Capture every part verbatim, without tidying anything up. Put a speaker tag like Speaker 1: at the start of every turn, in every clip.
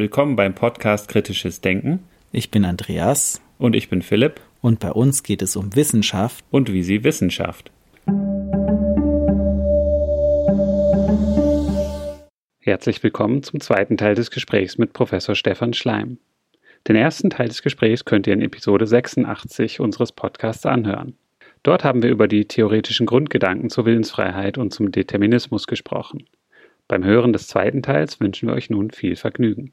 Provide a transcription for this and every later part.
Speaker 1: Willkommen beim Podcast Kritisches Denken.
Speaker 2: Ich bin Andreas.
Speaker 1: Und ich bin Philipp.
Speaker 2: Und bei uns geht es um Wissenschaft.
Speaker 1: Und wie sie Wissenschaft. Herzlich willkommen zum zweiten Teil des Gesprächs mit Professor Stefan Schleim. Den ersten Teil des Gesprächs könnt ihr in Episode sechsundachtzig unseres Podcasts anhören. Dort haben wir über die theoretischen Grundgedanken zur Willensfreiheit und zum Determinismus gesprochen. Beim Hören des zweiten Teils wünschen wir euch nun viel Vergnügen.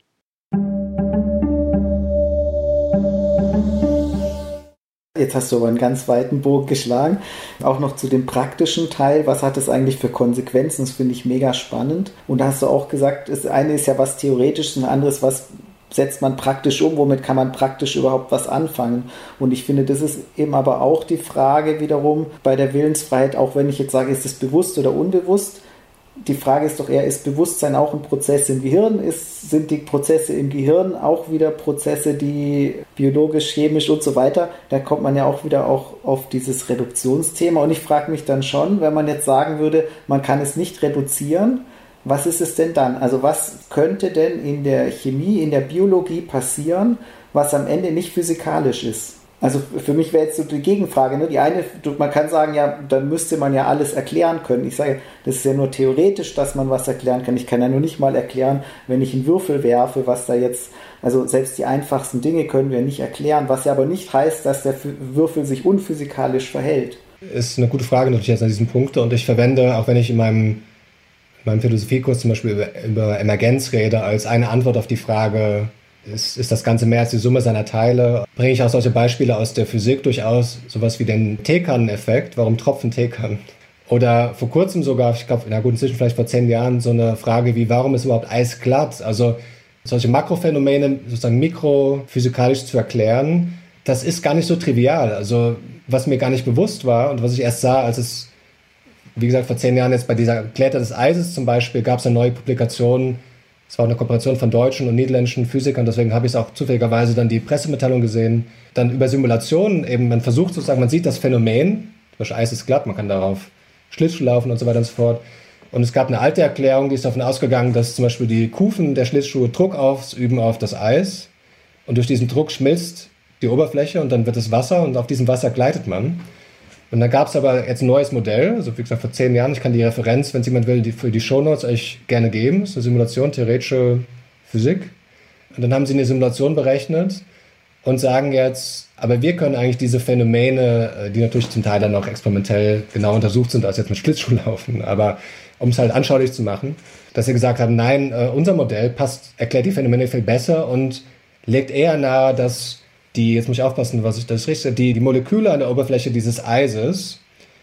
Speaker 3: Jetzt hast du aber einen ganz weiten Bogen geschlagen. Auch noch zu dem praktischen Teil. Was hat das eigentlich für Konsequenzen? Das finde ich mega spannend. Und da hast du auch gesagt, das eine ist ja was Theoretisches, ein anderes, was setzt man praktisch um, womit kann man praktisch überhaupt was anfangen? Und ich finde, das ist eben aber auch die Frage wiederum bei der Willensfreiheit, auch wenn ich jetzt sage, ist es bewusst oder unbewusst? Die Frage ist doch eher, ist Bewusstsein auch ein Prozess im Gehirn? Ist, sind die Prozesse im Gehirn auch wieder Prozesse, die biologisch, chemisch und so weiter? Da kommt man ja auch wieder auch auf dieses Reduktionsthema. Und ich frage mich dann schon, wenn man jetzt sagen würde, man kann es nicht reduzieren, was ist es denn dann? Also was könnte denn in der Chemie, in der Biologie passieren, was am Ende nicht physikalisch ist? Also für mich wäre jetzt so die Gegenfrage, ne? Die eine, man kann sagen, ja, dann müsste man ja alles erklären können. Ich sage, das ist ja nur theoretisch, dass man was erklären kann. Ich kann ja nur nicht mal erklären, wenn ich einen Würfel werfe, was da jetzt, also selbst die einfachsten Dinge können wir nicht erklären, was ja aber nicht heißt, dass der Würfel sich unphysikalisch verhält.
Speaker 4: Ist eine gute Frage natürlich jetzt an diesem Punkt und ich verwende, auch wenn ich in meinem, in meinem Philosophiekurs zum Beispiel über, über Emergenz rede, als eine Antwort auf die Frage, Ist, ist das Ganze mehr als die Summe seiner Teile? Bringe ich auch solche Beispiele aus der Physik durchaus, sowas wie den Teekannen-Effekt, warum tropfen Teekannen? Oder vor kurzem sogar, ich glaube, na gut, inzwischen vielleicht vor zehn Jahren, so eine Frage wie, warum ist überhaupt Eis glatt? Also solche Makrophänomene sozusagen mikrophysikalisch zu erklären, das ist gar nicht so trivial. Also was mir gar nicht bewusst war und was ich erst sah, als es, wie gesagt, vor zehn Jahren jetzt bei dieser Glätte des Eises zum Beispiel, gab es eine neue Publikation. Es war eine Kooperation von deutschen und niederländischen Physikern, deswegen habe ich es auch zufälligerweise dann die Pressemitteilung gesehen. Dann über Simulationen eben, man versucht sozusagen, man sieht das Phänomen, zum Beispiel Eis ist glatt, man kann darauf Schlittschuh laufen und so weiter und so fort. Und es gab eine alte Erklärung, die ist davon ausgegangen, dass zum Beispiel die Kufen der Schlittschuhe Druck ausüben auf das Eis und durch diesen Druck schmilzt die Oberfläche und dann wird es Wasser und auf diesem Wasser gleitet man. Und dann gab es aber jetzt ein neues Modell, also wie gesagt vor zehn Jahren, ich kann die Referenz, wenn es jemand will, die, für die Shownotes euch gerne geben. Das ist eine Simulation, theoretische Physik. Und dann haben sie eine Simulation berechnet und sagen jetzt, aber wir können eigentlich diese Phänomene, die natürlich zum Teil dann auch experimentell genau untersucht sind, als jetzt mit Schlittschuhlaufen, aber um es halt anschaulich zu machen, dass sie gesagt haben, nein, unser Modell passt, erklärt die Phänomene viel besser und legt eher nahe, dass die, jetzt muss ich aufpassen, was ich das richtig, die, die Moleküle an der Oberfläche dieses Eises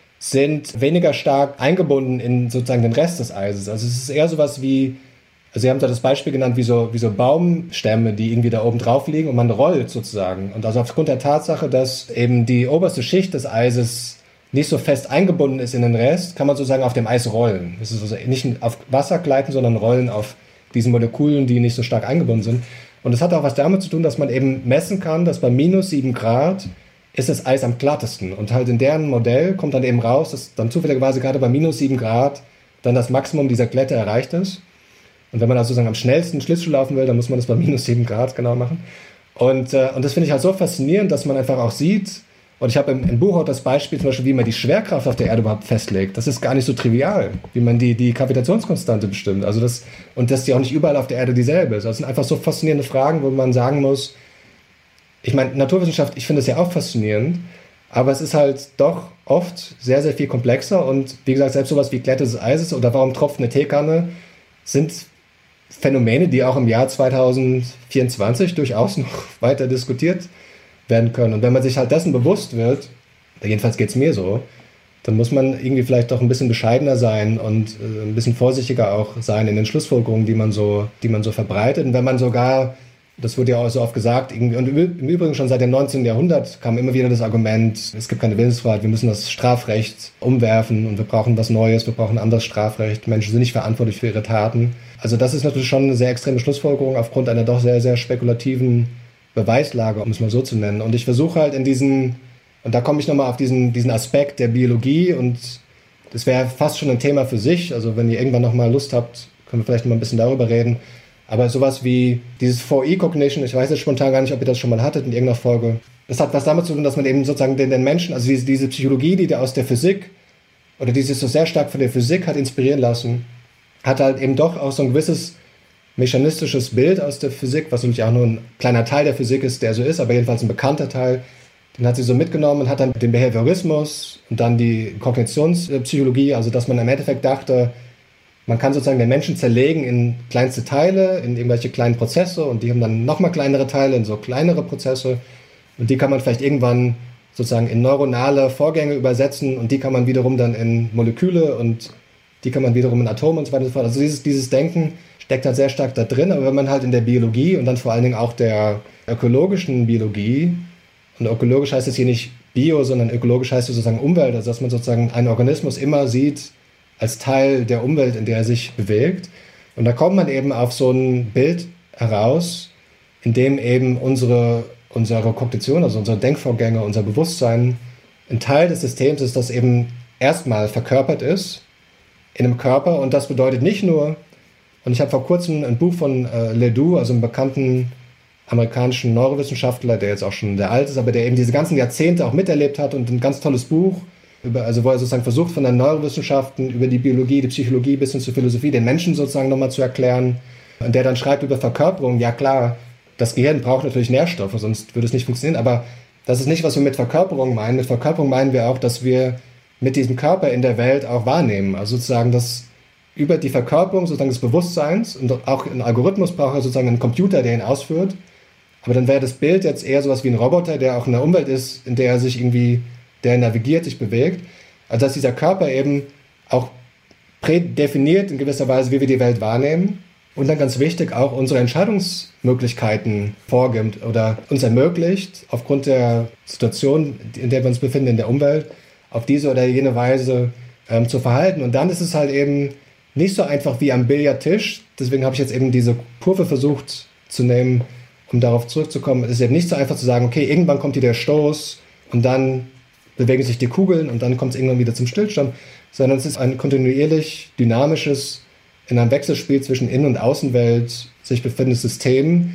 Speaker 4: sind weniger stark eingebunden in sozusagen den Rest des Eises. Also es ist eher sowas wie, also Sie haben da das Beispiel genannt, wie so, wie so Baumstämme, die irgendwie da oben drauf liegen und man rollt sozusagen. Und also aufgrund der Tatsache, dass eben die oberste Schicht des Eises nicht so fest eingebunden ist in den Rest, kann man sozusagen auf dem Eis rollen. Das ist also nicht auf Wasser gleiten, sondern rollen auf diesen Molekülen, die nicht so stark eingebunden sind. Und es hat auch was damit zu tun, dass man eben messen kann, dass bei minus sieben Grad ist das Eis am glattesten. Und halt in deren Modell kommt dann eben raus, dass dann zufälligerweise gerade bei minus sieben Grad dann das Maximum dieser Glätte erreicht ist. Und wenn man also sozusagen am schnellsten Schlittschuh laufen will, dann muss man das bei minus sieben Grad genau machen. Und, äh, und das finde ich halt so faszinierend, dass man einfach auch sieht, und ich habe im, im Buch auch das Beispiel zum Beispiel, wie man die Schwerkraft auf der Erde überhaupt festlegt. Das ist gar nicht so trivial, wie man die, die Gravitationskonstante bestimmt. Also das, und dass die auch nicht überall auf der Erde dieselbe ist. Also das sind einfach so faszinierende Fragen, wo man sagen muss, ich meine, Naturwissenschaft, ich finde es ja auch faszinierend, aber es ist halt doch oft sehr, sehr viel komplexer. Und wie gesagt, selbst sowas wie Glätte des Eises oder warum tropft eine Teekanne, sind Phänomene, die auch im Jahr zweitausendvierundzwanzig durchaus noch weiter diskutiert werden können. Und wenn man sich halt dessen bewusst wird, jedenfalls geht es mir so, dann muss man irgendwie vielleicht doch ein bisschen bescheidener sein und äh, ein bisschen vorsichtiger auch sein in den Schlussfolgerungen, die man so, die man so verbreitet. Und wenn man sogar, das wurde ja auch so oft gesagt, irgendwie, und im Übrigen schon seit dem neunzehnten Jahrhundert kam immer wieder das Argument, es gibt keine Willensfreiheit, wir müssen das Strafrecht umwerfen und wir brauchen was Neues, wir brauchen ein anderes Strafrecht, Menschen sind nicht verantwortlich für ihre Taten. Also das ist natürlich schon eine sehr extreme Schlussfolgerung aufgrund einer doch sehr, sehr spekulativen Beweislage, um es mal so zu nennen. Und ich versuche halt in diesen, und da komme ich nochmal auf diesen, diesen Aspekt der Biologie und das wäre fast schon ein Thema für sich. Also wenn ihr irgendwann nochmal Lust habt, können wir vielleicht nochmal ein bisschen darüber reden. Aber sowas wie dieses four E Cognition, ich weiß jetzt spontan gar nicht, ob ihr das schon mal hattet in irgendeiner Folge. Das hat was damit zu tun, dass man eben sozusagen den, den Menschen, also diese, diese Psychologie, die da aus der Physik oder die sich so sehr stark von der Physik hat inspirieren lassen, hat halt eben doch auch so ein gewisses mechanistisches Bild aus der Physik, was natürlich auch nur ein kleiner Teil der Physik ist, der so ist, aber jedenfalls ein bekannter Teil. Den hat sie so mitgenommen und hat dann den Behaviorismus und dann die Kognitionspsychologie, also dass man im Endeffekt dachte, man kann sozusagen den Menschen zerlegen in kleinste Teile, in irgendwelche kleinen Prozesse und die haben dann nochmal kleinere Teile in so kleinere Prozesse und die kann man vielleicht irgendwann sozusagen in neuronale Vorgänge übersetzen und die kann man wiederum dann in Moleküle und die kann man wiederum in Atome und so weiter und so fort. Also dieses, dieses Denken steckt halt sehr stark da drin, aber wenn man halt in der Biologie und dann vor allen Dingen auch der ökologischen Biologie, und ökologisch heißt es hier nicht Bio, sondern ökologisch heißt es sozusagen Umwelt, also dass man sozusagen einen Organismus immer sieht als Teil der Umwelt, in der er sich bewegt. Und da kommt man eben auf so ein Bild heraus, in dem eben unsere, unsere Kognition, also unsere Denkvorgänge, unser Bewusstsein ein Teil des Systems ist, das eben erstmal verkörpert ist in einem Körper. Und das bedeutet nicht nur, und ich habe vor kurzem ein Buch von äh, Ledoux, also einem bekannten amerikanischen Neurowissenschaftler, der jetzt auch schon sehr alt ist, aber der eben diese ganzen Jahrzehnte auch miterlebt hat und ein ganz tolles Buch, über, also wo er sozusagen versucht, von den Neurowissenschaften über die Biologie, die Psychologie bis hin zur Philosophie den Menschen sozusagen nochmal zu erklären. Und der dann schreibt über Verkörperung, ja klar, das Gehirn braucht natürlich Nährstoffe, sonst würde es nicht funktionieren, aber das ist nicht, was wir mit Verkörperung meinen. Mit Verkörperung meinen wir auch, dass wir mit diesem Körper in der Welt auch wahrnehmen. Also sozusagen, dass über die Verkörperung sozusagen des Bewusstseins und auch ein Algorithmus braucht er sozusagen einen Computer, der ihn ausführt. Aber dann wäre das Bild jetzt eher sowas wie ein Roboter, der auch in der Umwelt ist, in der er sich irgendwie, der navigiert, sich bewegt. Also dass dieser Körper eben auch prädefiniert in gewisser Weise, wie wir die Welt wahrnehmen. Und dann ganz wichtig, auch unsere Entscheidungsmöglichkeiten vorgibt oder uns ermöglicht, aufgrund der Situation, in der wir uns befinden in der Umwelt, auf diese oder jene Weise ähm, zu verhalten. Und dann ist es halt eben nicht so einfach wie am Billardtisch. Deswegen habe ich jetzt eben diese Kurve versucht zu nehmen, um darauf zurückzukommen. Es ist eben nicht so einfach zu sagen, okay, irgendwann kommt hier der Stoß und dann bewegen sich die Kugeln und dann kommt es irgendwann wieder zum Stillstand, sondern es ist ein kontinuierlich dynamisches, in einem Wechselspiel zwischen Innen- und Außenwelt sich befindendes System,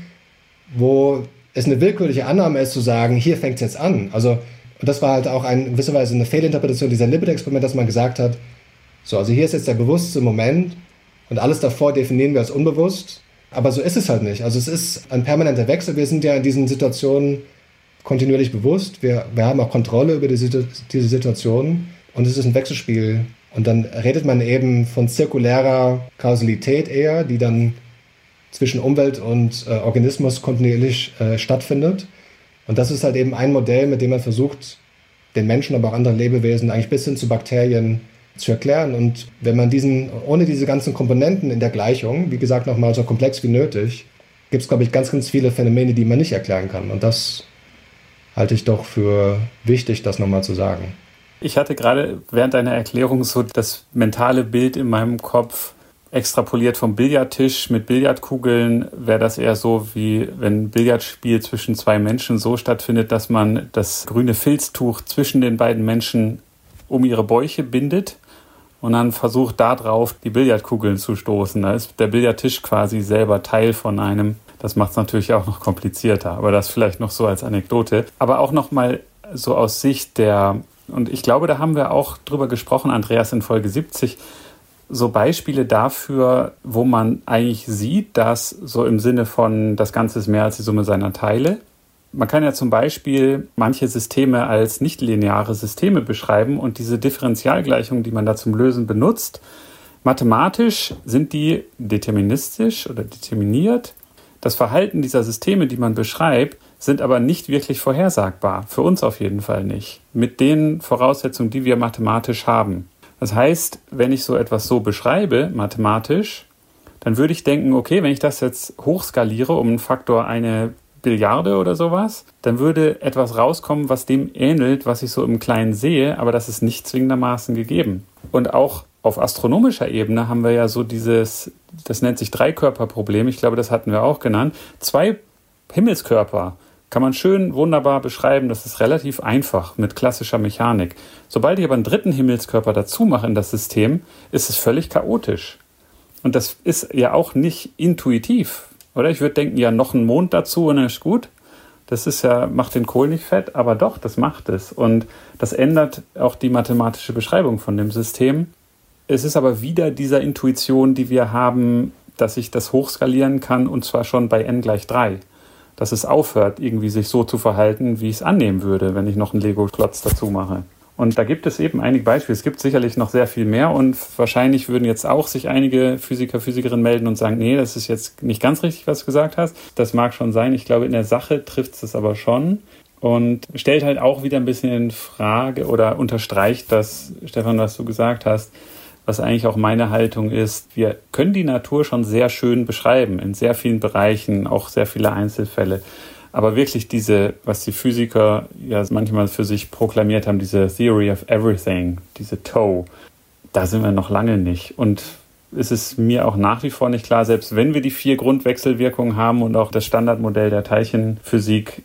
Speaker 4: wo es eine willkürliche Annahme ist, zu sagen, hier fängt es jetzt an. Also, und das war halt auch ein, in gewisser Weise eine Fehlinterpretation dieser Libet-Experiment, dass man gesagt hat, so, also hier ist jetzt der bewusste Moment und alles davor definieren wir als unbewusst, aber so ist es halt nicht. Also es ist ein permanenter Wechsel. Wir sind ja in diesen Situationen kontinuierlich bewusst. Wir, wir haben auch Kontrolle über diese, diese Situationen und es ist ein Wechselspiel. Und dann redet man eben von zirkulärer Kausalität eher, die dann zwischen Umwelt und äh, Organismus kontinuierlich äh, stattfindet. Und das ist halt eben ein Modell, mit dem man versucht, den Menschen, aber auch anderen Lebewesen, eigentlich bis hin zu Bakterien zu erklären. Und wenn man diesen, ohne diese ganzen Komponenten in der Gleichung, wie gesagt, nochmal so komplex wie nötig, gibt es, glaube ich, ganz, ganz viele Phänomene, die man nicht erklären kann. Und das halte ich doch für wichtig, das nochmal zu sagen.
Speaker 1: Ich hatte gerade während deiner Erklärung so das mentale Bild in meinem Kopf extrapoliert vom Billardtisch mit Billardkugeln. Wäre das eher so, wie wenn ein Billardspiel zwischen zwei Menschen so stattfindet, dass man das grüne Filztuch zwischen den beiden Menschen um ihre Bäuche bindet und dann versucht, da drauf die Billardkugeln zu stoßen. Da ist der Billardtisch quasi selber Teil von einem. Das macht es natürlich auch noch komplizierter, aber das vielleicht noch so als Anekdote. Aber auch noch mal so aus Sicht der, und ich glaube, da haben wir auch drüber gesprochen, Andreas, in Folge siebzig, so Beispiele dafür, wo man eigentlich sieht, dass so im Sinne von, das Ganze ist mehr als die Summe seiner Teile. Man kann ja zum Beispiel manche Systeme als nichtlineare Systeme beschreiben und diese Differentialgleichungen, die man da zum Lösen benutzt, mathematisch sind die deterministisch oder determiniert. Das Verhalten dieser Systeme, die man beschreibt, sind aber nicht wirklich vorhersagbar. Für uns auf jeden Fall nicht. Mit den Voraussetzungen, die wir mathematisch haben. Das heißt, wenn ich so etwas so beschreibe, mathematisch, dann würde ich denken, okay, wenn ich das jetzt hochskaliere um einen Faktor eine Billiarde oder sowas, dann würde etwas rauskommen, was dem ähnelt, was ich so im Kleinen sehe, aber das ist nicht zwingendermaßen gegeben. Und auch auf astronomischer Ebene haben wir ja so dieses, das nennt sich Dreikörperproblem, ich glaube, das hatten wir auch genannt, zwei Himmelskörper kann man schön wunderbar beschreiben, das ist relativ einfach mit klassischer Mechanik. Sobald ich aber einen dritten Himmelskörper dazu mache in das System, ist es völlig chaotisch. Und das ist ja auch nicht intuitiv. Oder ich würde denken, ja, noch ein Mond dazu und dann ist gut. Das ist ja, macht den Kohl nicht fett, aber doch, das macht es. Und das ändert auch die mathematische Beschreibung von dem System. Es ist aber wieder dieser Intuition, die wir haben, dass ich das hochskalieren kann und zwar schon bei n gleich drei. Dass es aufhört, irgendwie sich so zu verhalten, wie ich es annehmen würde, wenn ich noch einen Lego-Klotz dazu mache. Und da gibt es eben einige Beispiele. Es gibt sicherlich noch sehr viel mehr und wahrscheinlich würden jetzt auch sich einige Physiker, Physikerinnen melden und sagen, nee, das ist jetzt nicht ganz richtig, was du gesagt hast. Das mag schon sein. Ich glaube, in der Sache trifft es aber schon und stellt halt auch wieder ein bisschen in Frage oder unterstreicht das, Stefan, was du gesagt hast, was eigentlich auch meine Haltung ist. Wir können die Natur schon sehr schön beschreiben, in sehr vielen Bereichen, auch sehr viele Einzelfälle. Aber wirklich diese, was die Physiker ja manchmal für sich proklamiert haben, diese Theory of Everything, diese T O E, da sind wir noch lange nicht. Und es ist mir auch nach wie vor nicht klar, selbst wenn wir die vier Grundwechselwirkungen haben und auch das Standardmodell der Teilchenphysik,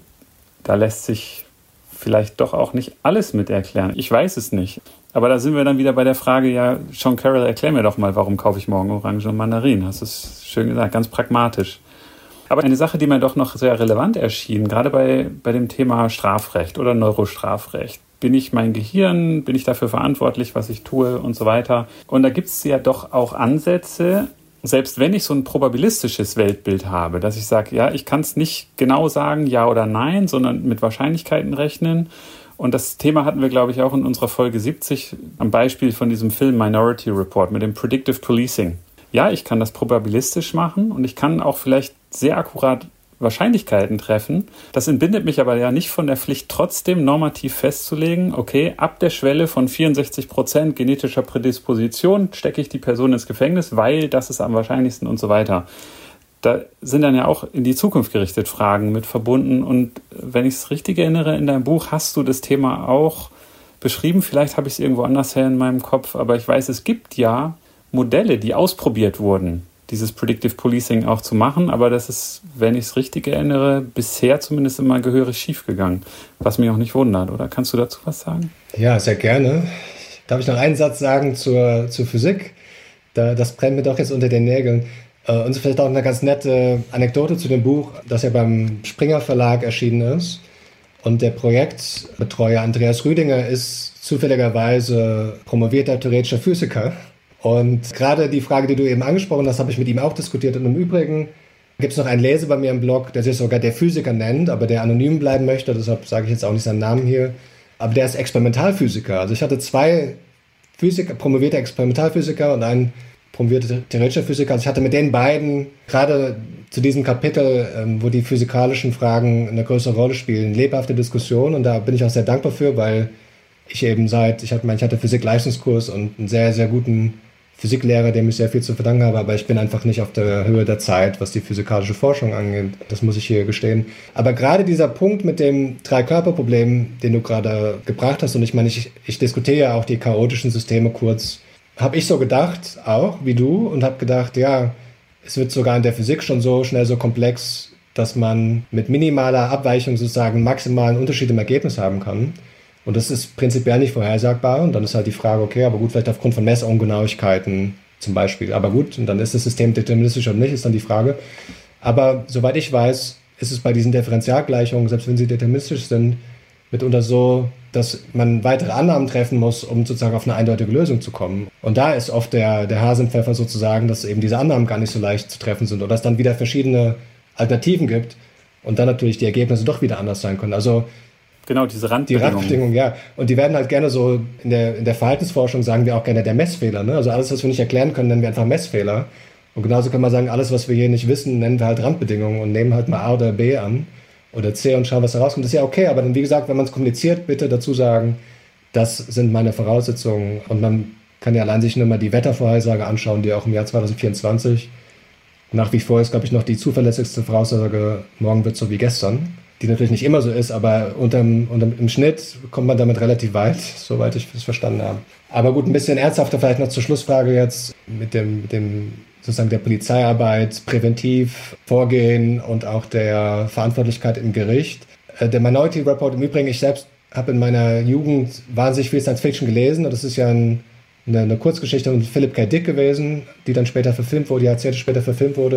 Speaker 1: da lässt sich vielleicht doch auch nicht alles mit erklären. Ich weiß es nicht. Aber da sind wir dann wieder bei der Frage, ja, Sean Carroll, erklär mir doch mal, warum kaufe ich morgen Orangen und Mandarinen? Hast du es schön gesagt, ganz pragmatisch. Aber eine Sache, die mir doch noch sehr relevant erschien, gerade bei, bei dem Thema Strafrecht oder Neurostrafrecht. Bin ich mein Gehirn? Bin ich dafür verantwortlich, was ich tue und so weiter? Und da gibt es ja doch auch Ansätze, selbst wenn ich so ein probabilistisches Weltbild habe, dass ich sage, ja, ich kann es nicht genau sagen, ja oder nein, sondern mit Wahrscheinlichkeiten rechnen. Und das Thema hatten wir, glaube ich, auch in unserer Folge siebzig am Beispiel von diesem Film Minority Report mit dem Predictive Policing. Ja, ich kann das probabilistisch machen und ich kann auch vielleicht sehr akkurat Wahrscheinlichkeiten treffen. Das entbindet mich aber ja nicht von der Pflicht, trotzdem normativ festzulegen, okay, ab der Schwelle von vierundsechzig Prozent genetischer Prädisposition stecke ich die Person ins Gefängnis, weil das ist am wahrscheinlichsten und so weiter. Da sind dann ja auch in die Zukunft gerichtet Fragen mit verbunden. Und wenn ich es richtig erinnere, in deinem Buch hast du das Thema auch beschrieben. Vielleicht habe ich es irgendwo anders her in meinem Kopf, aber ich weiß, es gibt ja Modelle, die ausprobiert wurden, dieses Predictive Policing auch zu machen, aber das ist, wenn ich es richtig erinnere, bisher zumindest immer gehörig schief gegangen, was mich auch nicht wundert, oder? Kannst du dazu was sagen?
Speaker 4: Ja, sehr gerne. Darf ich noch einen Satz sagen zur, zur Physik? Da, das brennt mir doch jetzt unter den Nägeln. Äh, und vielleicht auch eine ganz nette Anekdote zu dem Buch, das ja beim Springer Verlag erschienen ist. Und der Projektbetreuer Andreas Rüdinger ist zufälligerweise promovierter theoretischer Physiker. Und gerade die Frage, die du eben angesprochen hast, habe ich mit ihm auch diskutiert. Und im Übrigen gibt es noch einen Leser bei mir im Blog, der sich sogar der Physiker nennt, aber der anonym bleiben möchte. Deshalb sage ich jetzt auch nicht seinen Namen hier. Aber der ist Experimentalphysiker. Also ich hatte zwei Physiker, promovierte Experimentalphysiker und einen promovierter theoretischer Physiker. Also ich hatte mit den beiden gerade zu diesem Kapitel, wo die physikalischen Fragen eine größere Rolle spielen, lebhafte Diskussion. Und da bin ich auch sehr dankbar für, weil ich eben seit, ich hatte, ich hatte Physik-Leistungskurs und einen sehr, sehr guten Physiklehrer, dem ich sehr viel zu verdanken habe, aber ich bin einfach nicht auf der Höhe der Zeit, was die physikalische Forschung angeht. Das muss ich hier gestehen. Aber gerade dieser Punkt mit dem Drei-Körper-Problem, den du gerade gebracht hast, und ich meine, ich, ich diskutiere ja auch die chaotischen Systeme kurz, habe ich so gedacht, auch wie du, und habe gedacht, ja, es wird sogar in der Physik schon so schnell so komplex, dass man mit minimaler Abweichung sozusagen maximalen Unterschied im Ergebnis haben kann. Und das ist prinzipiell nicht vorhersagbar. Und dann ist halt die Frage, okay, aber gut, vielleicht aufgrund von Messungenauigkeiten zum Beispiel. Aber gut, und dann ist das System deterministisch oder nicht, ist dann die Frage. Aber soweit ich weiß, ist es bei diesen Differentialgleichungen, selbst wenn sie deterministisch sind, mitunter so, dass man weitere Annahmen treffen muss, um sozusagen auf eine eindeutige Lösung zu kommen. Und da ist oft der, der Hase im Pfeffer sozusagen, dass eben diese Annahmen gar nicht so leicht zu treffen sind oder es dann wieder verschiedene Alternativen gibt und dann natürlich die Ergebnisse doch wieder anders sein können. Also
Speaker 1: Genau, diese Randbedingungen.
Speaker 4: Die Randbedingungen, ja. Und die werden halt gerne so, in der, in der Verhaltensforschung sagen wir auch gerne der Messfehler. Ne? Also alles, was wir nicht erklären können, nennen wir einfach Messfehler. Und genauso kann man sagen, alles, was wir hier nicht wissen, nennen wir halt Randbedingungen und nehmen halt mal A oder B an oder C und schauen, was da rauskommt. Das ist ja okay, aber dann, wie gesagt, wenn man es kommuniziert, bitte dazu sagen, das sind meine Voraussetzungen. Und man kann ja allein sich nur mal die Wettervorhersage anschauen, die auch im Jahr zwanzig vierundzwanzig nach wie vor ist, glaube ich, noch die zuverlässigste Voraussage, morgen wird so wie gestern. Die natürlich nicht immer so ist, aber unterm, unterm, im Schnitt kommt man damit relativ weit, soweit ich es verstanden habe. Aber gut, ein bisschen ernsthafter vielleicht noch zur Schlussfrage jetzt mit dem, mit dem sozusagen der Polizeiarbeit, präventiv vorgehen und auch der Verantwortlichkeit im Gericht. Der Minority Report im Übrigen, ich selbst habe in meiner Jugend wahnsinnig viel Science Fiction gelesen und das ist ja ein, eine, eine Kurzgeschichte von Philip K. Dick gewesen, die dann später verfilmt wurde, Jahrzehnte später verfilmt wurde.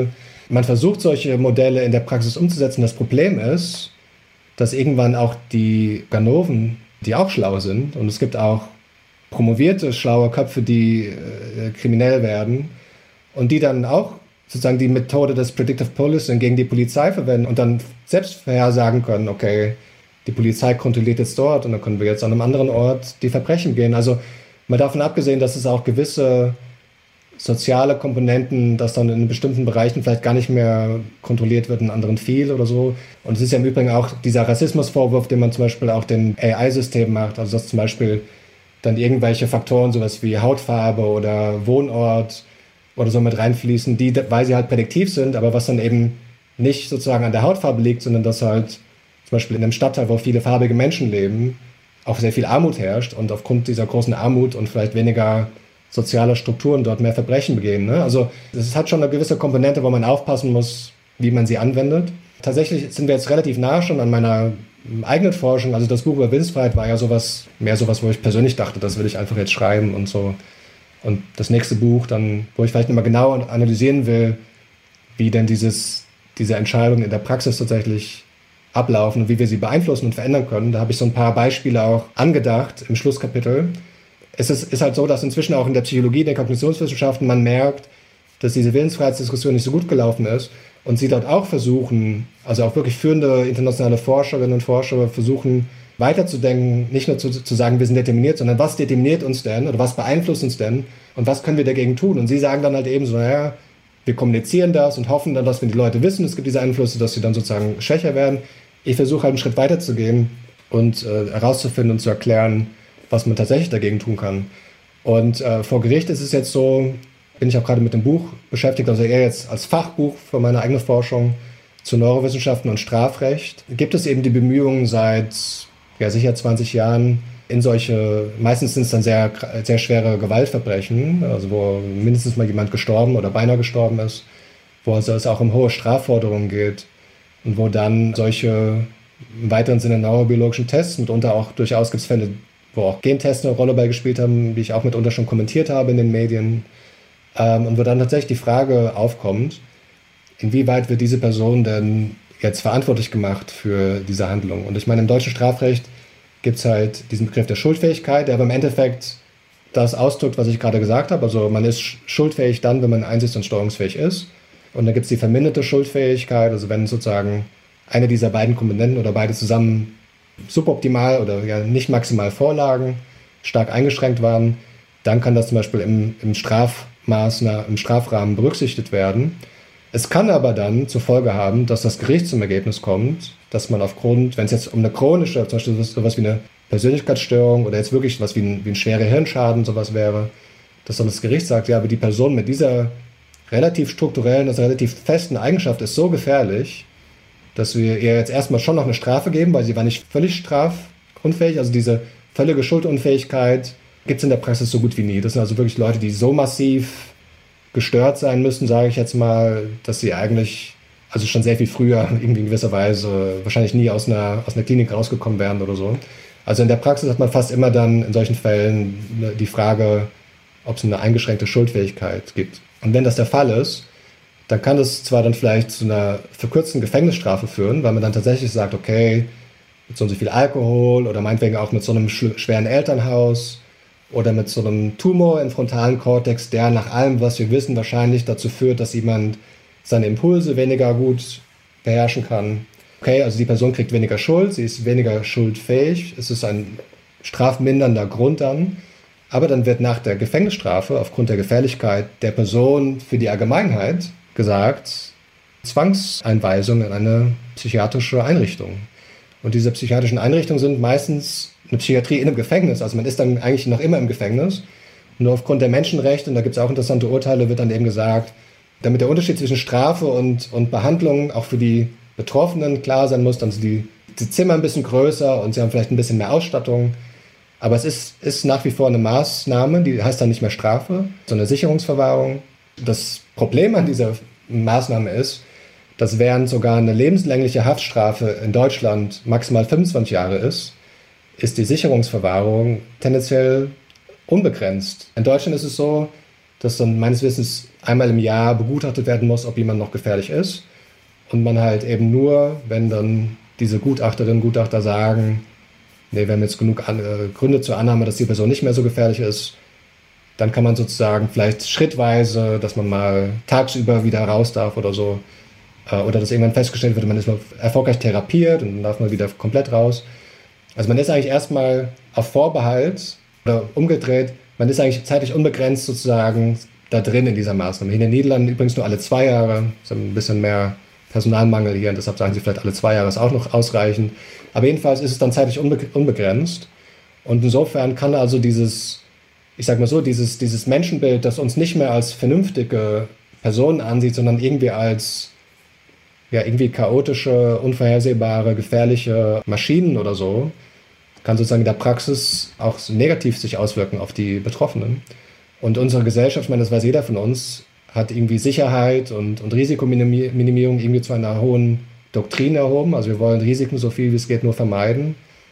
Speaker 4: Man versucht, solche Modelle in der Praxis umzusetzen. Das Problem ist, dass irgendwann auch die Ganoven, die auch schlau sind, und es gibt auch promovierte, schlaue Köpfe, die äh, kriminell werden und die dann auch sozusagen die Methode des Predictive Policing gegen die Polizei verwenden und dann selbst vorhersagen können, okay, die Polizei kontrolliert jetzt dort und dann können wir jetzt an einem anderen Ort die Verbrechen gehen. Also mal davon abgesehen, dass es auch gewisse soziale Komponenten, dass dann in bestimmten Bereichen vielleicht gar nicht mehr kontrolliert wird, in anderen viel oder so. Und es ist ja im Übrigen auch dieser Rassismusvorwurf, den man zum Beispiel auch den A I-Systemen macht, also dass zum Beispiel dann irgendwelche Faktoren, sowas wie Hautfarbe oder Wohnort oder so mit reinfließen, die, weil sie halt prädiktiv sind, aber was dann eben nicht sozusagen an der Hautfarbe liegt, sondern dass halt zum Beispiel in einem Stadtteil, wo viele farbige Menschen leben, auch sehr viel Armut herrscht und aufgrund dieser großen Armut und vielleicht weniger soziale Strukturen dort mehr Verbrechen begehen. Ne? Also es hat schon eine gewisse Komponente, wo man aufpassen muss, wie man sie anwendet. Tatsächlich sind wir jetzt relativ nah schon an meiner eigenen Forschung. Also das Buch über Willensfreiheit war ja sowas, mehr sowas, wo ich persönlich dachte, das will ich einfach jetzt schreiben und so. Und das nächste Buch dann, wo ich vielleicht nochmal genau analysieren will, wie denn dieses, diese Entscheidungen in der Praxis tatsächlich ablaufen und wie wir sie beeinflussen und verändern können. Da habe ich so ein paar Beispiele auch angedacht im Schlusskapitel. Es ist, ist halt so, dass inzwischen auch in der Psychologie, der Kognitionswissenschaften man merkt, dass diese Willensfreiheitsdiskussion nicht so gut gelaufen ist und sie dort auch versuchen, also auch wirklich führende internationale Forscherinnen und Forscher versuchen weiterzudenken, nicht nur zu, zu sagen, wir sind determiniert, sondern was determiniert uns denn oder was beeinflusst uns denn und was können wir dagegen tun? Und sie sagen dann halt eben so, naja, wir kommunizieren das und hoffen dann, dass wenn die Leute wissen, es gibt diese Einflüsse, dass sie dann sozusagen schwächer werden. Ich versuche halt einen Schritt weiter zu gehen und äh, herauszufinden und zu erklären, was man tatsächlich dagegen tun kann. Und äh, vor Gericht ist es jetzt so, bin ich auch gerade mit dem Buch beschäftigt, also eher jetzt als Fachbuch für meine eigene Forschung zu Neurowissenschaften und Strafrecht, gibt es eben die Bemühungen seit ja, sicher zwanzig Jahren in solche, meistens sind es dann sehr, sehr schwere Gewaltverbrechen, also wo mindestens mal jemand gestorben oder beinahe gestorben ist, wo also es auch um hohe Strafforderungen geht und wo dann solche im weiteren Sinne neurobiologischen Tests, mitunter auch durchaus gibt es Fälle, wo auch Gentests eine Rolle bei gespielt haben, die ich auch mitunter schon kommentiert habe in den Medien. Ähm, und wo dann tatsächlich die Frage aufkommt, inwieweit wird diese Person denn jetzt verantwortlich gemacht für diese Handlung? Und ich meine, im deutschen Strafrecht gibt es halt diesen Begriff der Schuldfähigkeit, der aber im Endeffekt das ausdrückt, was ich gerade gesagt habe. Also man ist schuldfähig dann, wenn man einsichts- und steuerungsfähig ist. Und dann gibt es die verminderte Schuldfähigkeit, also wenn sozusagen eine dieser beiden Komponenten oder beide zusammen suboptimal oder ja nicht maximal vorlagen, stark eingeschränkt waren, dann kann das zum Beispiel im, im, Strafmaßna, im Strafrahmen berücksichtigt werden. Es kann aber dann zur Folge haben, dass das Gericht zum Ergebnis kommt, dass man aufgrund, wenn es jetzt um eine chronische, zum Beispiel sowas wie eine Persönlichkeitsstörung oder jetzt wirklich was wie ein, wie ein schwerer Hirnschaden sowas wäre, dass dann das Gericht sagt, ja, aber die Person mit dieser relativ strukturellen, also relativ festen Eigenschaft ist so gefährlich, dass wir ihr jetzt erstmal schon noch eine Strafe geben, weil sie war nicht völlig strafunfähig. Also diese völlige Schuldunfähigkeit gibt es in der Praxis so gut wie nie. Das sind also wirklich Leute, die so massiv gestört sein müssen, sage ich jetzt mal, dass sie eigentlich, also schon sehr viel früher irgendwie in gewisser Weise wahrscheinlich nie aus einer, aus einer Klinik rausgekommen wären oder so. Also in der Praxis hat man fast immer dann in solchen Fällen die Frage, ob es eine eingeschränkte Schuldfähigkeit gibt. Und wenn das der Fall ist, dann kann das zwar dann vielleicht zu einer verkürzten Gefängnisstrafe führen, weil man dann tatsächlich sagt, okay, mit so und so viel Alkohol oder meinetwegen auch mit so einem schweren Elternhaus oder mit so einem Tumor im frontalen Kortex, der nach allem, was wir wissen, wahrscheinlich dazu führt, dass jemand seine Impulse weniger gut beherrschen kann. Okay, also die Person kriegt weniger Schuld, sie ist weniger schuldfähig, es ist ein strafmindernder Grund dann, aber dann wird nach der Gefängnisstrafe aufgrund der Gefährlichkeit der Person für die Allgemeinheit gesagt, Zwangseinweisung in eine psychiatrische Einrichtung. Und diese psychiatrischen Einrichtungen sind meistens eine Psychiatrie in einem Gefängnis. Also man ist dann eigentlich noch immer im Gefängnis. Nur aufgrund der Menschenrechte, und da gibt es auch interessante Urteile, wird dann eben gesagt, damit der Unterschied zwischen Strafe und, und Behandlung auch für die Betroffenen klar sein muss, dann sind die, die Zimmer ein bisschen größer und sie haben vielleicht ein bisschen mehr Ausstattung. Aber es ist, ist nach wie vor eine Maßnahme, die heißt dann nicht mehr Strafe, sondern Sicherungsverwahrung. Das Problem an dieser Maßnahme ist, dass während sogar eine lebenslängliche Haftstrafe in Deutschland maximal fünfundzwanzig Jahre ist, ist die Sicherungsverwahrung tendenziell unbegrenzt. In Deutschland ist es so, dass dann meines Wissens einmal im Jahr begutachtet werden muss, ob jemand noch gefährlich ist. Und man halt eben nur, wenn dann diese Gutachterinnen und Gutachter sagen, nee, wir haben jetzt genug an, äh, Gründe zur Annahme, dass die Person nicht mehr so gefährlich ist, dann kann man sozusagen vielleicht schrittweise, dass man mal tagsüber wieder raus darf oder so, äh, oder dass irgendwann festgestellt wird, man ist mal erfolgreich therapiert und dann darf man wieder komplett raus. Also man ist eigentlich erstmal auf Vorbehalt oder umgedreht, man ist eigentlich zeitlich unbegrenzt sozusagen da drin in dieser Maßnahme. In den Niederlanden übrigens nur alle zwei Jahre, ist ein bisschen mehr Personalmangel hier und deshalb sagen sie vielleicht alle zwei Jahre ist auch noch ausreichend. Aber jedenfalls ist es dann zeitlich unbe- unbegrenzt und insofern kann also dieses, ich sag mal so, dieses, dieses Menschenbild, das uns nicht mehr als vernünftige Personen ansieht, sondern irgendwie als ja, irgendwie chaotische, unvorhersehbare, gefährliche Maschinen oder so, kann sozusagen in der Praxis auch negativ sich auswirken auf die Betroffenen. Und unsere Gesellschaft, ich meine, das weiß jeder von uns, hat irgendwie Sicherheit und, und Risikominimierung irgendwie zu einer hohen Doktrin erhoben. Also wir wollen Risiken so viel wie es geht nur vermeiden.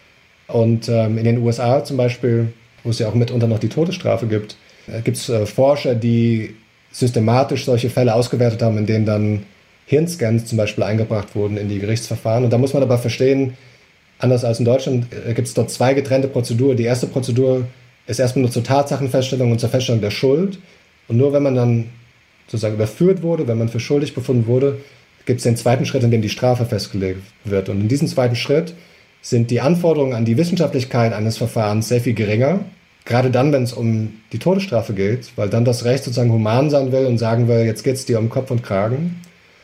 Speaker 4: Und ähm, in den U S A zum Beispiel, wo es ja auch mitunter noch die Todesstrafe gibt, äh, gibt es äh, Forscher, die systematisch solche Fälle ausgewertet haben, in denen dann Hirnscans zum Beispiel eingebracht wurden in die Gerichtsverfahren. Und da muss man aber verstehen, anders als in Deutschland äh, gibt es dort zwei getrennte Prozeduren. Die erste Prozedur ist erstmal nur zur Tatsachenfeststellung und zur Feststellung der Schuld. Und nur wenn man dann sozusagen überführt wurde, wenn man für schuldig befunden wurde, gibt es den zweiten Schritt, in dem die Strafe festgelegt wird. Und in diesem zweiten Schritt sind die Anforderungen an die Wissenschaftlichkeit eines Verfahrens sehr viel geringer. Gerade dann, wenn es um die Todesstrafe geht, weil dann das Recht sozusagen human sein will und sagen will, jetzt geht es dir um Kopf und Kragen.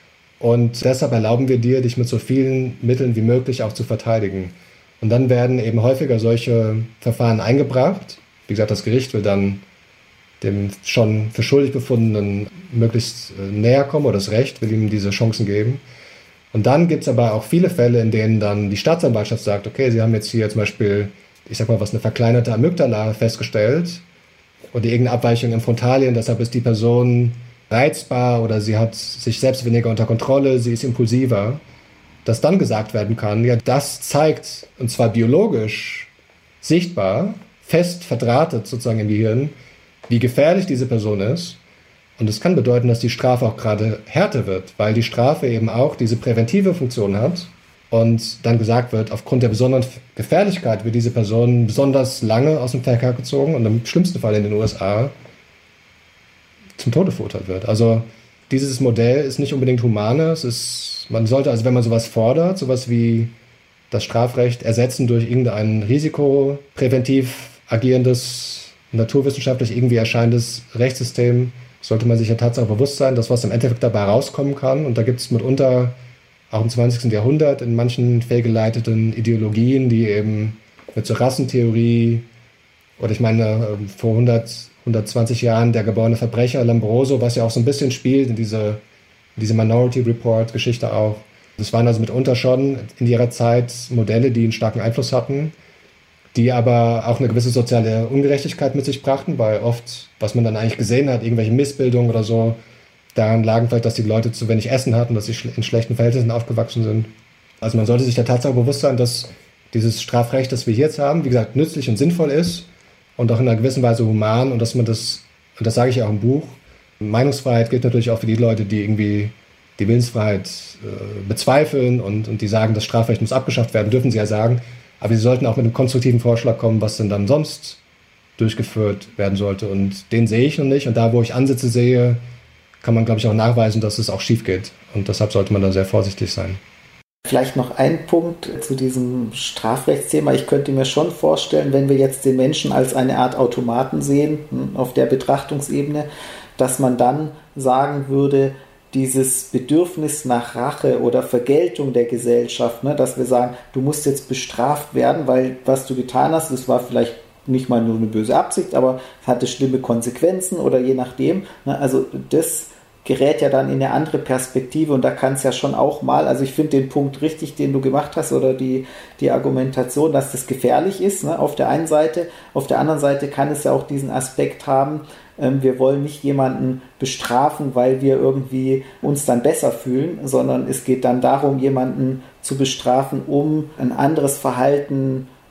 Speaker 4: Und deshalb erlauben wir dir, dich mit so vielen Mitteln wie möglich auch zu verteidigen. Und dann werden eben häufiger solche Verfahren eingebracht. Wie gesagt, das Gericht will dann dem schon für schuldig befundenen möglichst äh, näher kommen oder das Recht will ihm diese Chancen geben. Und dann gibt es aber auch viele Fälle, in denen dann die Staatsanwaltschaft sagt, okay, Sie haben jetzt hier zum Beispiel, ich sag mal, was eine verkleinerte Amygdala festgestellt oder irgendeine Abweichung im Frontalien, deshalb ist die Person reizbar oder sie hat sich selbst weniger unter Kontrolle, sie ist impulsiver, dass dann gesagt werden kann, ja, das zeigt, und zwar biologisch sichtbar, fest verdrahtet sozusagen im Gehirn, wie gefährlich diese Person ist. Und das kann bedeuten, dass die Strafe auch gerade härter wird, weil die Strafe eben auch diese präventive Funktion hat und dann gesagt wird, aufgrund der besonderen Gefährlichkeit wird diese Person besonders lange aus dem Verkehr gezogen und im schlimmsten Fall in den U S A zum Tode verurteilt wird. Also dieses Modell ist nicht unbedingt humaner. Es ist, man sollte also, wenn man sowas fordert, sowas wie das Strafrecht ersetzen durch irgendein risikopräventiv agierendes, naturwissenschaftlich irgendwie erscheinendes Rechtssystem, sollte man sich ja tatsächlich bewusst sein, dass was im Endeffekt dabei rauskommen kann. Und da gibt es mitunter auch im zwanzigsten Jahrhundert in manchen fehlgeleiteten Ideologien, die eben mit so Rassentheorie oder ich meine vor hundert, hundertzwanzig Jahren der geborene Verbrecher Lombroso, was ja auch so ein bisschen spielt in diese, in diese Minority Report Geschichte auch. Das waren also mitunter schon in ihrer Zeit Modelle, die einen starken Einfluss hatten, die aber auch eine gewisse soziale Ungerechtigkeit mit sich brachten, weil oft, was man dann eigentlich gesehen hat, irgendwelche Missbildungen oder so, daran lagen vielleicht, dass die Leute zu wenig Essen hatten, dass sie in schlechten Verhältnissen aufgewachsen sind. Also man sollte sich der Tatsache bewusst sein, dass dieses Strafrecht, das wir jetzt haben, wie gesagt, nützlich und sinnvoll ist und auch in einer gewissen Weise human und dass man das, und das sage ich ja auch im Buch, Meinungsfreiheit gilt natürlich auch für die Leute, die irgendwie die Willensfreiheit äh, bezweifeln und, und die sagen, das Strafrecht muss abgeschafft werden, dürfen sie ja sagen. Aber sie sollten auch mit einem konstruktiven Vorschlag kommen, was denn dann sonst durchgeführt werden sollte. Und den sehe ich noch nicht. Und da, wo ich Ansätze sehe, kann man, glaube ich, auch nachweisen, dass es auch schief geht. Und deshalb sollte man da sehr vorsichtig sein.
Speaker 3: Vielleicht noch ein Punkt zu diesem Strafrechtsthema. Ich könnte mir schon vorstellen, wenn wir jetzt den Menschen als eine Art Automaten sehen, auf der Betrachtungsebene, dass man dann sagen würde, dieses Bedürfnis nach Rache oder Vergeltung der Gesellschaft, ne, dass wir sagen, du musst jetzt bestraft werden, weil was du getan hast, das war vielleicht nicht mal nur eine böse Absicht, aber es hatte schlimme Konsequenzen oder je nachdem. Ne, also das gerät ja dann in eine andere Perspektive und da kann es ja schon auch mal, also ich finde den Punkt richtig, den du gemacht hast oder die, die Argumentation, dass das gefährlich ist, ne, auf der einen Seite. Auf der anderen Seite kann es ja auch diesen Aspekt haben, wir wollen nicht jemanden bestrafen, weil wir irgendwie uns dann besser fühlen, sondern es geht dann darum, jemanden zu bestrafen, um ein anderes Verhalten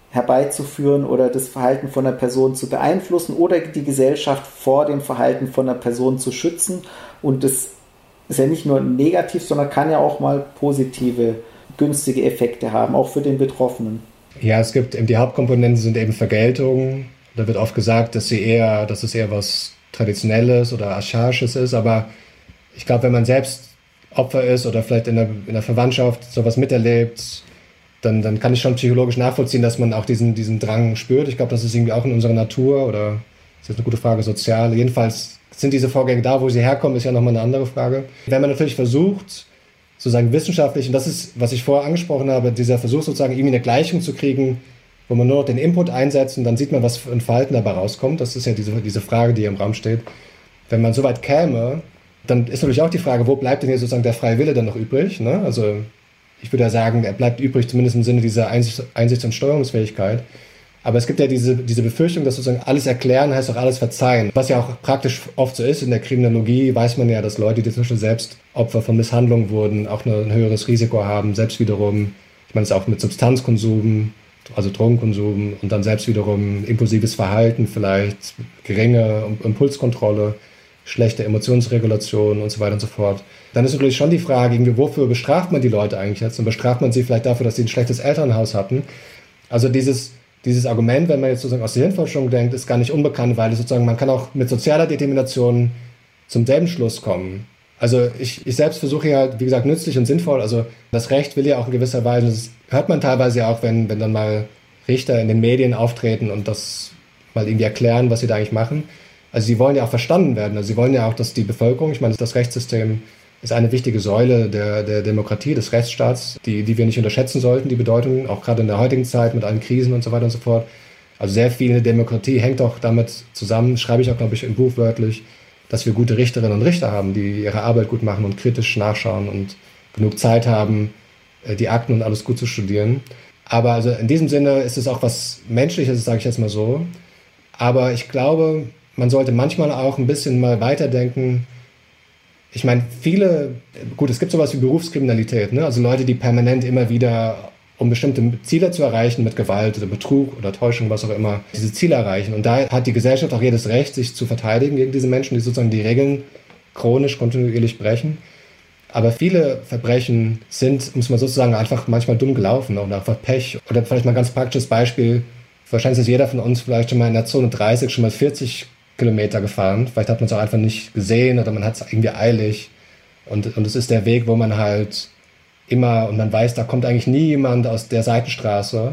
Speaker 3: herbeizuführen oder das Verhalten von einer Person zu beeinflussen oder die Gesellschaft vor dem Verhalten von einer Person zu schützen. Und das ist ja nicht nur negativ, sondern kann ja auch mal positive, günstige Effekte haben, auch für den Betroffenen.
Speaker 4: Ja, es gibt eben die Hauptkomponenten sind eben Vergeltung. Da wird oft gesagt, dass sie eher, dass es eher was Traditionelles oder Archaisches ist, aber ich glaube, wenn man selbst Opfer ist oder vielleicht in der, in der Verwandtschaft sowas miterlebt, dann, dann kann ich schon psychologisch nachvollziehen, dass man auch diesen, diesen Drang spürt. Ich glaube, das ist irgendwie auch in unserer Natur oder, das ist jetzt eine gute Frage, sozial. Jedenfalls sind diese Vorgänge da, wo sie herkommen, ist ja nochmal eine andere Frage. Wenn man natürlich versucht, sozusagen wissenschaftlich, und das ist, was ich vorher angesprochen habe, dieser Versuch sozusagen irgendwie eine Gleichung zu kriegen, wo man nur noch den Input einsetzt und dann sieht man, was für ein Verhalten dabei rauskommt. Das ist ja diese, diese Frage, die hier im Raum steht. Wenn man so weit käme, dann ist natürlich auch die Frage, wo bleibt denn hier sozusagen der freie Wille dann noch übrig? Ne? Also ich würde ja sagen, er bleibt übrig, zumindest im Sinne dieser Einsicht, Einsichts- und Steuerungsfähigkeit. Aber es gibt ja diese, diese Befürchtung, dass sozusagen alles erklären heißt auch alles verzeihen. Was ja auch praktisch oft so ist. In der Kriminologie weiß man ja, dass Leute, die zum Beispiel selbst Opfer von Misshandlungen wurden, auch ein höheres Risiko haben, selbst wiederum, ich meine es auch mit Substanzkonsum, also Drogenkonsum und dann selbst wiederum impulsives Verhalten vielleicht, geringe Impulskontrolle, schlechte Emotionsregulation und so weiter und so fort. Dann ist natürlich schon die Frage, irgendwie, wofür bestraft man die Leute eigentlich jetzt? Und bestraft man sie vielleicht dafür, dass sie ein schlechtes Elternhaus hatten? Also dieses, dieses Argument, wenn man jetzt sozusagen aus der Hirnforschung denkt, ist gar nicht unbekannt, weil es sozusagen, man kann auch mit sozialer Determination zum selben Schluss kommen. Also ich, ich selbst versuche ja, wie gesagt, nützlich und sinnvoll, also das Recht will ja auch in gewisser Weise, das hört man teilweise ja auch, wenn, wenn dann mal Richter in den Medien auftreten und das mal irgendwie erklären, was sie da eigentlich machen. Also sie wollen ja auch verstanden werden, also sie wollen ja auch, dass die Bevölkerung, ich meine, das Rechtssystem ist eine wichtige Säule der, der Demokratie, des Rechtsstaats, die, die wir nicht unterschätzen sollten, die Bedeutung, auch gerade in der heutigen Zeit mit allen Krisen und so weiter und so fort. Also sehr viel in der Demokratie hängt auch damit zusammen, schreibe ich auch, glaube ich, im Buch wörtlich, dass wir gute Richterinnen und Richter haben, die ihre Arbeit gut machen und kritisch nachschauen und genug Zeit haben, die Akten und alles gut zu studieren. Aber also in diesem Sinne ist es auch was Menschliches, sage ich jetzt mal so. Aber ich glaube, man sollte manchmal auch ein bisschen mal weiterdenken. Ich meine, viele, gut, es gibt sowas wie Berufskriminalität, ne? Also Leute, die permanent immer wieder, um bestimmte Ziele zu erreichen, mit Gewalt oder Betrug oder Täuschung, was auch immer, diese Ziele erreichen. Und da hat die Gesellschaft auch jedes Recht, sich zu verteidigen gegen diese Menschen, die sozusagen die Regeln chronisch, kontinuierlich brechen. Aber viele Verbrechen sind, muss man sozusagen, einfach manchmal dumm gelaufen und einfach Pech. Oder vielleicht mal ein ganz praktisches Beispiel. Wahrscheinlich ist jeder von uns vielleicht schon mal in der Zone dreißig schon mal vierzig Kilometer gefahren. Vielleicht hat man es auch einfach nicht gesehen oder man hat es irgendwie eilig. Und, und es ist der Weg, wo man halt immer, und man weiß, da kommt eigentlich nie jemand aus der Seitenstraße.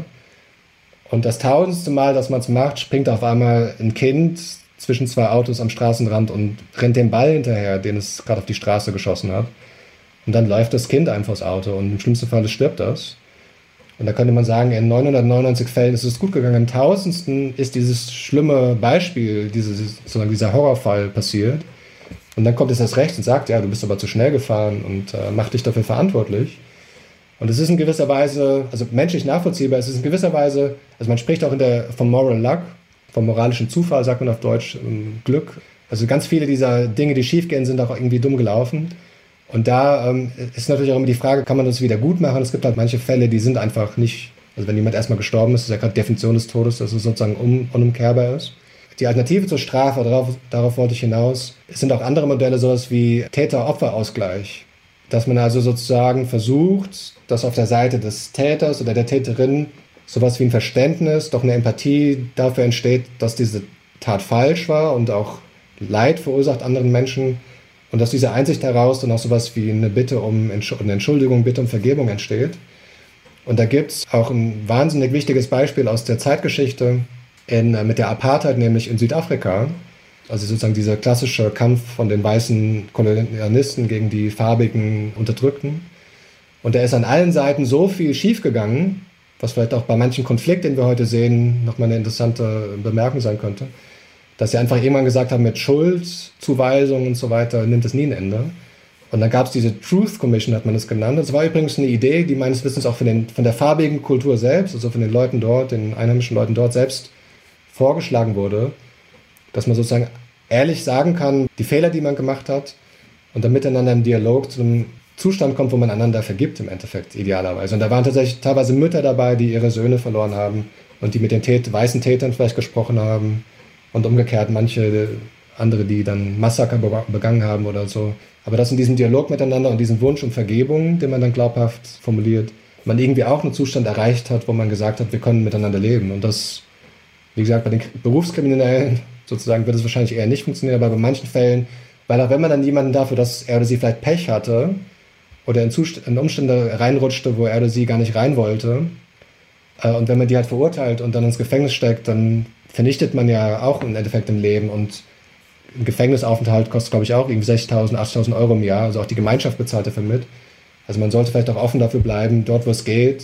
Speaker 4: Und das tausendste Mal, dass man es macht, springt auf einmal ein Kind zwischen zwei Autos am Straßenrand und rennt dem Ball hinterher, den es gerade auf die Straße geschossen hat. Und dann läuft das Kind einfach aufs Auto und im schlimmsten Fall stirbt das. Und da könnte man sagen, in neunhundertneunundneunzig Fällen ist es gut gegangen. Im tausendsten ist dieses schlimme Beispiel, dieses, sozusagen dieser Horrorfall passiert. Und dann kommt es erst recht und sagt, ja, du bist aber zu schnell gefahren und äh, mach dich dafür verantwortlich. Und es ist in gewisser Weise, also menschlich nachvollziehbar, es ist in gewisser Weise, also man spricht auch in der, vom Moral Luck, vom moralischen Zufall, sagt man auf Deutsch, um Glück. Also ganz viele dieser Dinge, die schiefgehen, sind auch irgendwie dumm gelaufen. Und da ähm, ist natürlich auch immer die Frage, kann man das wieder gut machen? Es gibt halt manche Fälle, die sind einfach nicht, also wenn jemand erstmal gestorben ist, ist ja gerade Definition des Todes, dass es sozusagen un, unumkehrbar ist. Die Alternative zur Strafe, darauf, darauf wollte ich hinaus, es sind auch andere Modelle, sowas wie Täter-Opfer-Ausgleich. Dass man also sozusagen versucht, dass auf der Seite des Täters oder der Täterin sowas wie ein Verständnis, doch eine Empathie dafür entsteht, dass diese Tat falsch war und auch Leid verursacht anderen Menschen und dass diese Einsicht heraus dann auch sowas wie eine Bitte um eine Entschuldigung, Bitte um Vergebung entsteht. Und da gibt es auch ein wahnsinnig wichtiges Beispiel aus der Zeitgeschichte in, mit der Apartheid, nämlich in Südafrika. Also sozusagen dieser klassische Kampf von den weißen Kolonialisten gegen die farbigen Unterdrückten. Und da ist an allen Seiten so viel schiefgegangen, was vielleicht auch bei manchen Konflikten, den wir heute sehen, nochmal eine interessante Bemerkung sein könnte, dass sie einfach irgendwann gesagt haben, mit Schuldzuweisung und so weiter nimmt es nie ein Ende. Und dann gab es diese Truth Commission, hat man es genannt. Das war übrigens eine Idee, die meines Wissens auch von, den, von der farbigen Kultur selbst, also von den Leuten dort, den einheimischen Leuten dort selbst vorgeschlagen wurde, dass man sozusagen ehrlich sagen kann, die Fehler, die man gemacht hat, und dann miteinander im Dialog zu einem Zustand kommt, wo man einander vergibt im Endeffekt, idealerweise. Und da waren tatsächlich teilweise Mütter dabei, die ihre Söhne verloren haben, und die mit den Tät- weißen Tätern vielleicht gesprochen haben und umgekehrt manche andere, die dann Massaker begangen haben oder so. Aber dass in diesem Dialog miteinander und diesem Wunsch um Vergebung, den man dann glaubhaft formuliert, man irgendwie auch einen Zustand erreicht hat, wo man gesagt hat, wir können miteinander leben. Und das, wie gesagt, bei den Berufskriminellen sozusagen wird es wahrscheinlich eher nicht funktionieren, aber bei manchen Fällen, weil auch wenn man dann jemanden dafür, dass er oder sie vielleicht Pech hatte oder in, Zust- in Umstände reinrutschte, wo er oder sie gar nicht rein wollte, äh, und wenn man die halt verurteilt und dann ins Gefängnis steckt, dann vernichtet man ja auch im Endeffekt im Leben, und ein Gefängnisaufenthalt kostet, glaube ich, auch irgendwie sechstausend, achttausend Euro im Jahr, also auch die Gemeinschaft bezahlt dafür mit. Also man sollte vielleicht auch offen dafür bleiben, dort wo es geht,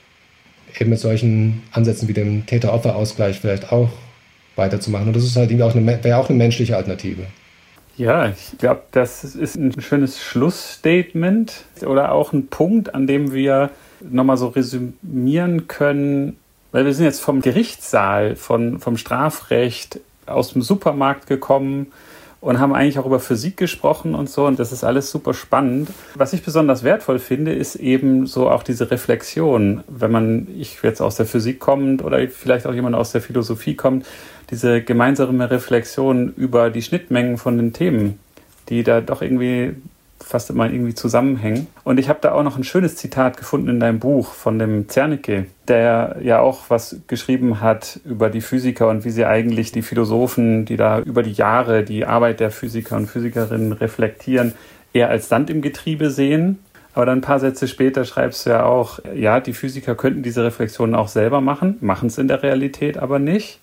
Speaker 4: eben mit solchen Ansätzen wie dem Täter-Opfer-Ausgleich vielleicht auch weiterzumachen. Und das ist halt irgendwie auch eine, wäre auch eine menschliche Alternative.
Speaker 1: Ja, ich glaube, das ist ein schönes Schlussstatement oder auch ein Punkt, an dem wir nochmal so resümieren können, weil wir sind jetzt vom Gerichtssaal, von, vom Strafrecht aus dem Supermarkt gekommen und haben eigentlich auch über Physik gesprochen und so, und das ist alles super spannend. Was ich besonders wertvoll finde, ist eben so auch diese Reflexion, wenn man, ich jetzt aus der Physik kommt oder vielleicht auch jemand aus der Philosophie kommt, diese gemeinsame Reflexion über die Schnittmengen von den Themen, die da doch irgendwie fast immer irgendwie zusammenhängen. Und ich habe da auch noch ein schönes Zitat gefunden in deinem Buch von dem Zernike, der ja auch was geschrieben hat über die Physiker und wie sie eigentlich die Philosophen, die da über die Jahre die Arbeit der Physiker und Physikerinnen reflektieren, eher als Sand im Getriebe sehen. Aber dann ein paar Sätze später schreibst du ja auch, ja, die Physiker könnten diese Reflexionen auch selber machen, machen es in der Realität aber nicht.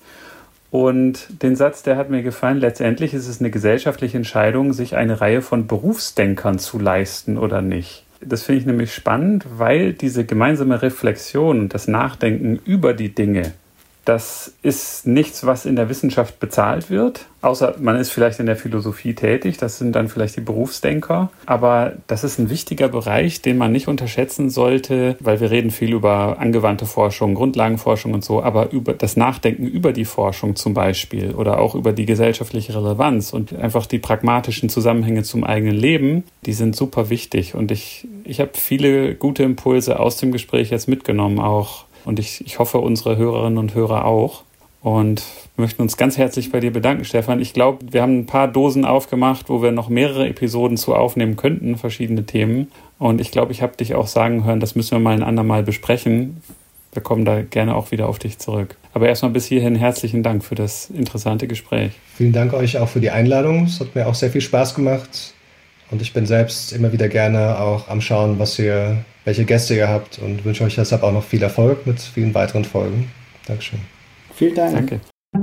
Speaker 1: Und den Satz, der hat mir gefallen, letztendlich ist es eine gesellschaftliche Entscheidung, sich eine Reihe von Berufsdenkern zu leisten oder nicht. Das finde ich nämlich spannend, weil diese gemeinsame Reflexion und das Nachdenken über die Dinge, das ist nichts, was in der Wissenschaft bezahlt wird, außer man ist vielleicht in der Philosophie tätig, das sind dann vielleicht die Berufsdenker. Aber das ist ein wichtiger Bereich, den man nicht unterschätzen sollte, weil wir reden viel über angewandte Forschung, Grundlagenforschung und so, aber über das Nachdenken über die Forschung zum Beispiel oder auch über die gesellschaftliche Relevanz und einfach die pragmatischen Zusammenhänge zum eigenen Leben, die sind super wichtig. Und ich, ich habe viele gute Impulse aus dem Gespräch jetzt mitgenommen auch. Und ich, ich hoffe, unsere Hörerinnen und Hörer auch. Und wir möchten uns ganz herzlich bei dir bedanken, Stefan. Ich glaube, wir haben ein paar Dosen aufgemacht, wo wir noch mehrere Episoden zu aufnehmen könnten, verschiedene Themen. Und ich glaube, ich habe dich auch sagen hören, das müssen wir mal ein andermal besprechen. Wir kommen da gerne auch wieder auf dich zurück. Aber erstmal bis hierhin herzlichen Dank für das interessante Gespräch.
Speaker 4: Vielen Dank euch auch für die Einladung. Es hat mir auch sehr viel Spaß gemacht. Und ich bin selbst immer wieder gerne auch am Schauen, was ihr, welche Gäste ihr habt, und wünsche euch deshalb auch noch viel Erfolg mit vielen weiteren Folgen. Dankeschön.
Speaker 3: Vielen Dank.
Speaker 1: Danke.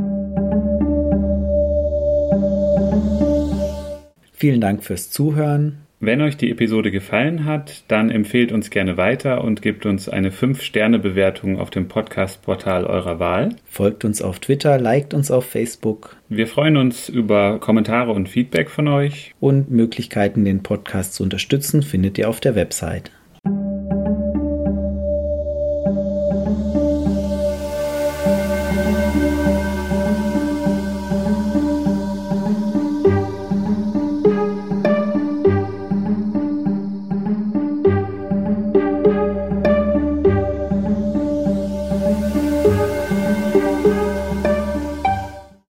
Speaker 2: Vielen Dank fürs Zuhören.
Speaker 1: Wenn euch die Episode gefallen hat, dann empfehlt uns gerne weiter und gebt uns eine fünf Sterne Bewertung auf dem Podcast-Portal eurer Wahl.
Speaker 2: Folgt uns auf Twitter, liked uns auf Facebook.
Speaker 1: Wir freuen uns über Kommentare und Feedback von euch.
Speaker 2: Und Möglichkeiten, den Podcast zu unterstützen, findet ihr auf der Website.